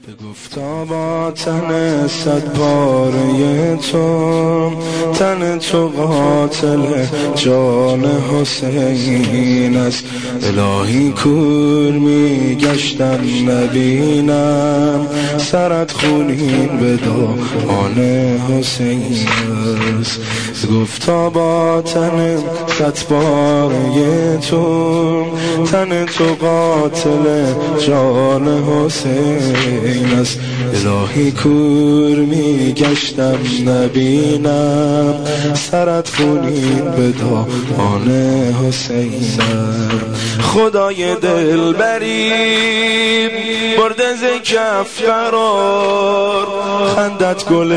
گفتا با تن صد پاره تو، تن تو قاتل جان حسین است. الهی کور میگشتم نبینم، سرت خونین به دامان حسین است. گفتا با تن صد پاره تو، تن تو قاتل جان حسین است. الهی کور میگشتم نبینم، سرت خونین به دامان حسین است. خدای دلبری برده ز کف قرار، خندت گل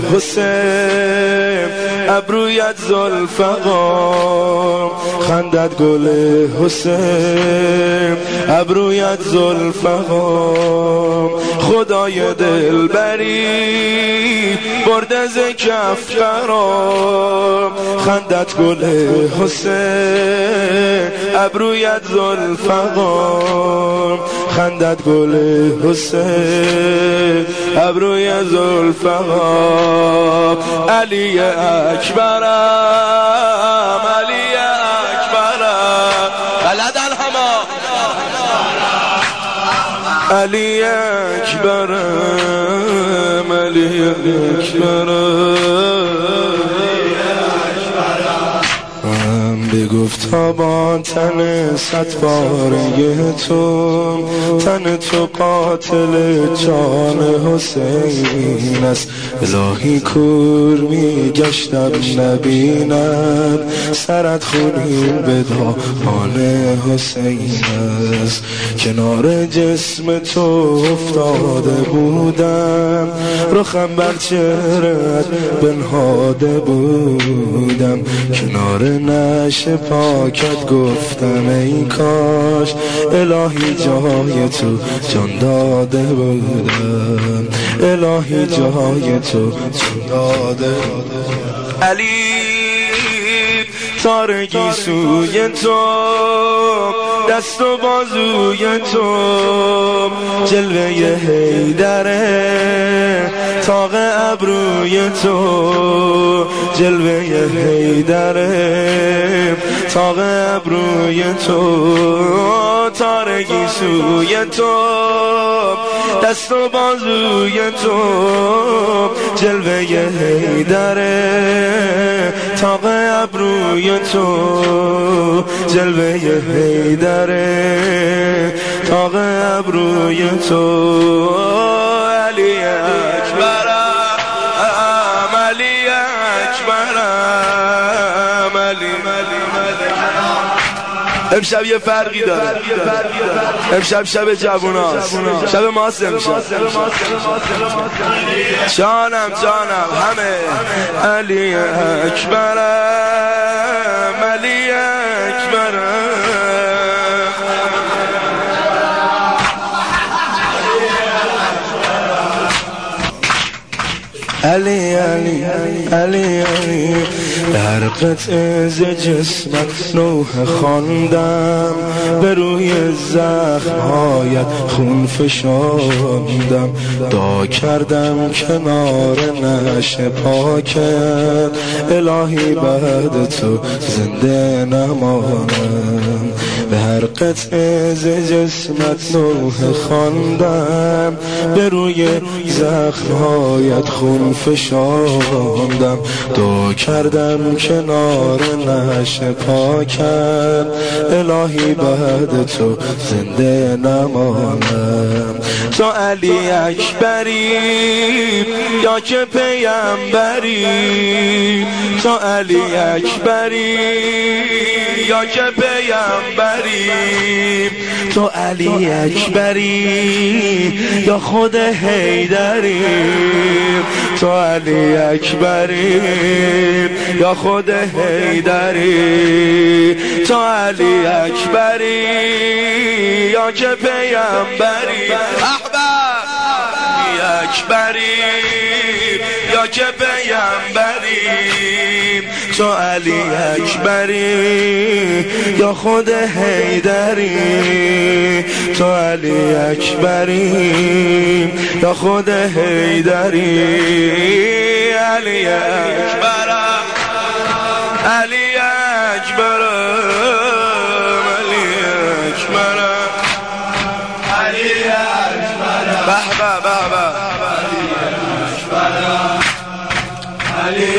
حسین ابرویت ذوالفقار، خندت گل حسین ابرویت ذوالفقار. خدای دلبری برده ز کف قرار، خندت گل حسین ابرویت ذوالفقار، خندت گل حسین ابرویت ذوالفقار. علی اکبرم، علی اکبرم، بلدن همه علی اکبرم، علی اکبرم. بگفتا با تن صد پاره تو، تن تو قاتل جان حسین است. الهی کور میگشتم نبینم، سرت خونین به دامان حسین است. کنار جسم تو افتاده بودم، رخم بر چهرت بنهاده بودم. کنار نش پاکت گفتم ای کاش الهی جای تو جان داده بودم، الهی جای تو جان داده بودم. علی تارگی سوی تو، دست و بازوی تو، جلوه حیدره تاق ابروی تو، جلوه حیدره تاق ابروی تو. تارگی سوی تو، دست و بازوی تو، جلوه حیدره تاق ابروی تو، جلوه حیدره تاق ابروی تو. علی اکبرم، علی اکبرم، علی. امشب یه فرقی داره، امشب شب جووناست، شب ماست امشب. جانم جانم همه علی اکبرم، علی اکبرم. علی علی علی علی. در قطع ز جسمت نوح خواندم، به روی زخمهایت خون فشاندم. دعا کردم کنار نعش پاکت، الهی بعد تو زنده نمانم. به هر قطع ز جسمت نوح خواندم، به روی زخمهایت خون فشاندم. دعا کردم کنار نعش پاکت، الهی بعد تو زنده نمانم. تو علی اکبری یا که پیامبری، تو علی اکبری یا که پیامبری، تو علی اکبری یا خود حیدری، تو علی اکبری یا خود حیدری، تو علی اکبری یا که پیامبری. احباب علی اکبری یا که پیامبری، تو علی اکبری یا خود حیدری، تو علی اکبری یا خود حیدری علی اکبرم علی اکبرم علی اکبرم علی اکبرم به به به به علی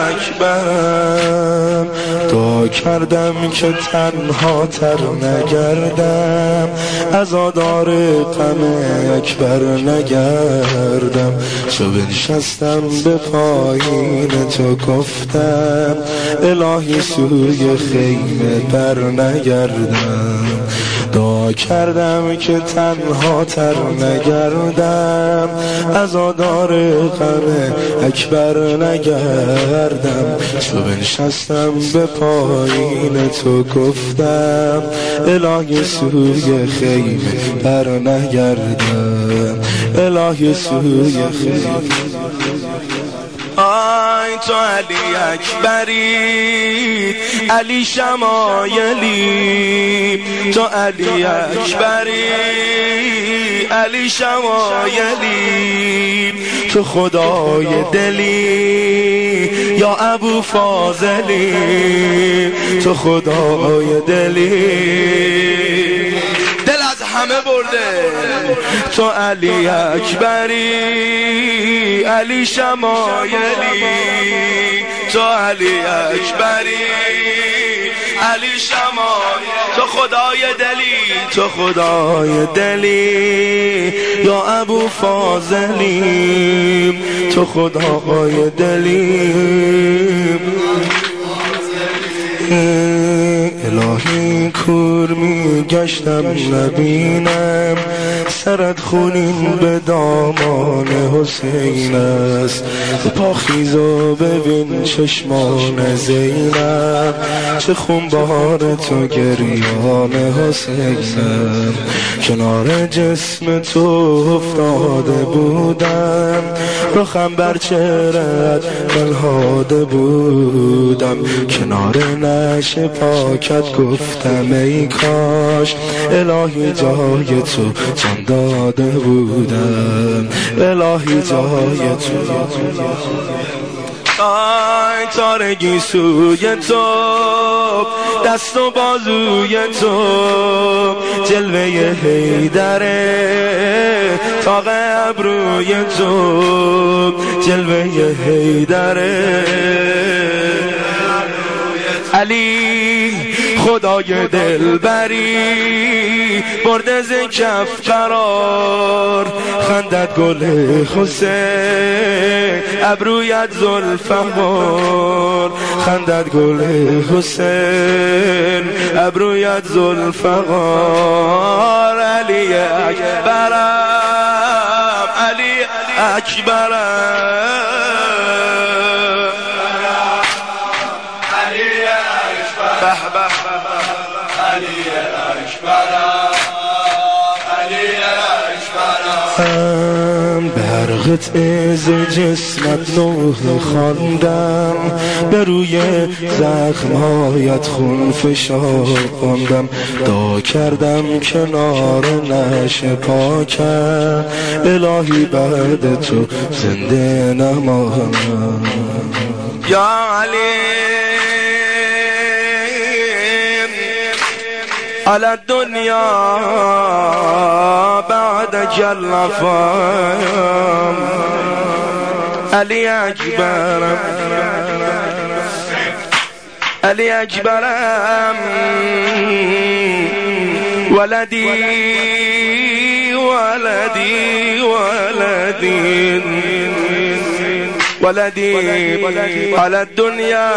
اکبرم دعا کردم که تنها تر نگردم عزادار غم اکبر نگردم چو بنشستم به پایین تو گفتم الهی سوی خیمه بر نگردم دعا کردم که تنها تر نگردم عزادار غم اکبر نگردم چو بنشستم به پایین تو گفتم الهی سوی خیمه بر نگردم الهی سوی خیمه آی تو علی اکبری علی شمایلی تو علی اکبری علی شمایلی تو خدای دلی یا ابو فاضلی تو خدای دلی دل از همه برده تو علی اکبری علی شمایلی تو علی اکبری علی شمایلی تو خدای دلی تو خدای دلی یا ابو فاضلی تو خدای دلی الهی کور می گشتم نبینم سرت خونین به دامان حسین است پاخیز و ببین چشمان زینب چه خونبار تو گریان حسینم کنار جسم تو افتاده بودم رخم بر چهرت ننهاده بودم کنار نعش پاکت گفتم ای کاش الهی جای تو جان داده بودم الهی جای تو آی تارگی سوی تو دست و بازوی تو جلوه حیدره تاق ابروی تو جلوه حیدره علی خدای دلبری برده ز کف قرار خندت گل حسین ابرویت ذوالفقار خندت گل حسین ابرویت ذوالفقار علی اکبرم علی اکبرم به هر قطعه ز جسمت نوح خواندم به روی زخمهایت خون فشاندم دعا کردم کنار نعش پاکم الهی بعد تو زنده نمانم یا علی على الدنيا بعدك الفام علي أكبر علي أكبر ولدي ولدي ولدي ولدي على الدنيا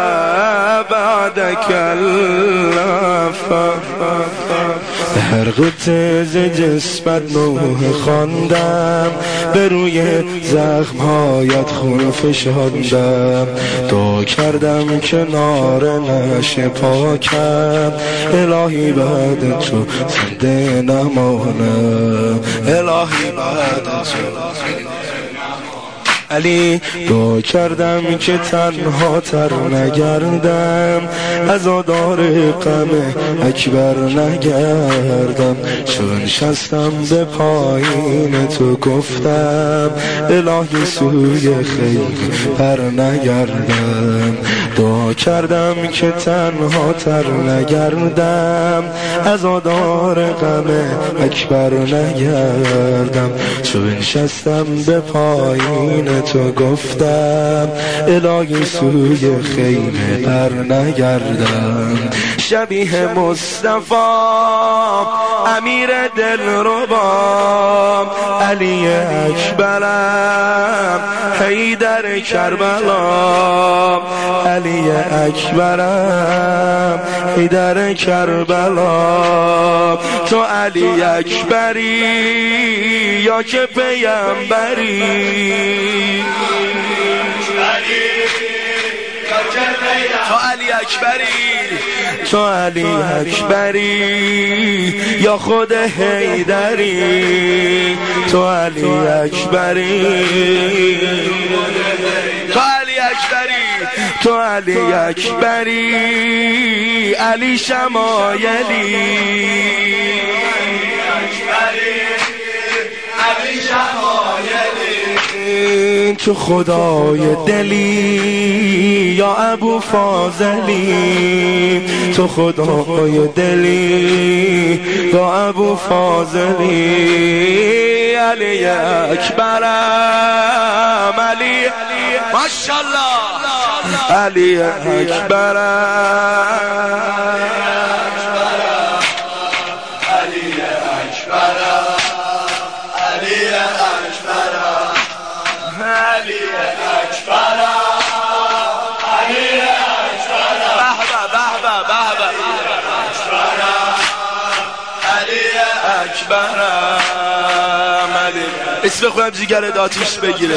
بعدك اللفا هر قطعه ز جسمت نوح خواندم به روی زخمهایت خون فشاندم دعا کردم کنار نعش پاکم الهی بعد تو زنده نمانم الهی بعد تو علی دعا کردم که تنها تر نگردم، عزادار غم اکبر نگردم. چون نشستم به پایین تو گفتم الهی سوی خیر پر نگردم. دعا کردم که تنها تر نگردم، عزادار غم اکبر نگردم. چون نشستم به پایین تو گفتم الهی سوی خیمه پر نگردم. شبیه مصطفی امیر دلربا علی اکبرم حیدر کربلا، علی اکبرم حیدر کربلا. تو علی اکبری یا که پیامبری؟ تو علی اکبری، تو علی اکبری یا خود حیدری؟ تو علی اکبری، تو علی اکبری، تو علی اکبری، علی شمایلی، علی شمایلی. تو خدای دلی یا ابو فاضلی؟ تو خدای دلی یا ابو فاضلی؟ علی اکبرم علی ماشاءالله، علی اکبرم اسم خودم جیگرت آتیش بگیره.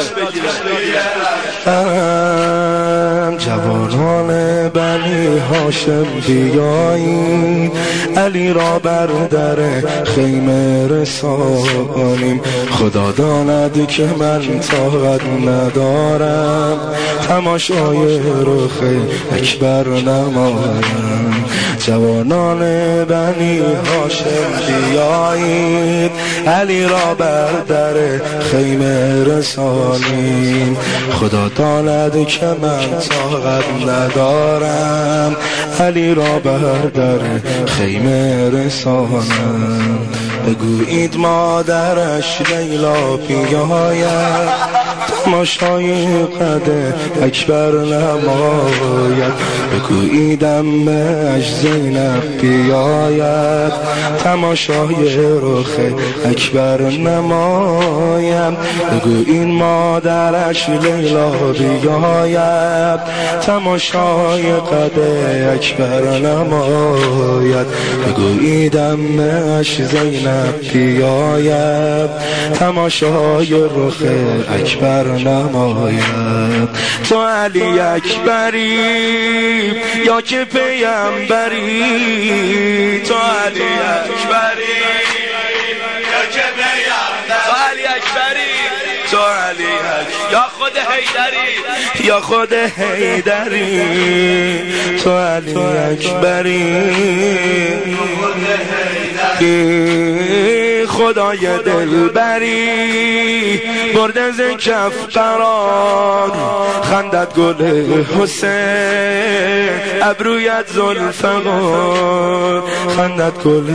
جوانان بنی هاشم بیایید، علی را بر در خیمه رسانیم. خدا داند که من طاقت ندارم، تماشای رخ اکبر نمایم. جوانان بنی هاشم بیایید، علی را بر در خیمه رسانیم. خدا داند که من طاقت ندارم، علی را بر در خیمه رسانم. بگویید مادرش لیلا بیاید، تماشای قد اکبر نماید. بگویید عمه‌اش زینب بیاید، تماشای رخ اکبر نمایم. بگویید مادرش لیلا بیاید، تماشای قد اکبر نماید. بگویید عمه‌اش زینب بیاید، تماشای رخ اکبر نماید. تو علی اکبری یا که پیامبری؟ تو علی اکبری یا که پیامبری؟ تو علی اکبری، تو علی اکبری یا خود حیدری، یا خود حیدری؟ تو علی اکبری، خدای دلبری برد از کف قرار، خندت گل حسین ابرویت ذوالفقار. خندت گل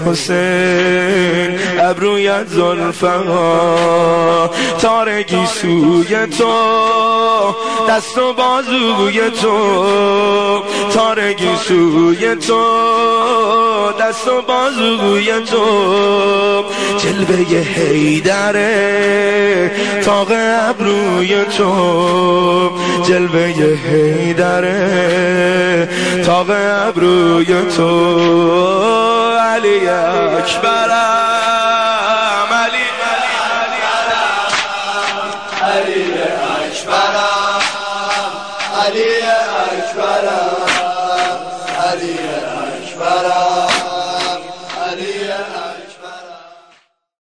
حسین ابرویت ذوالفقار. تارگی سوی تو دست و بازوی تو، تارگی سوی تو دست و بازوی تو. جلوه حیدره طاق ابروی تو، جلوه حیدره طاق ابروی تو. علی اکبرم علی علی اکبرم علی اکبرم علی اکبرم.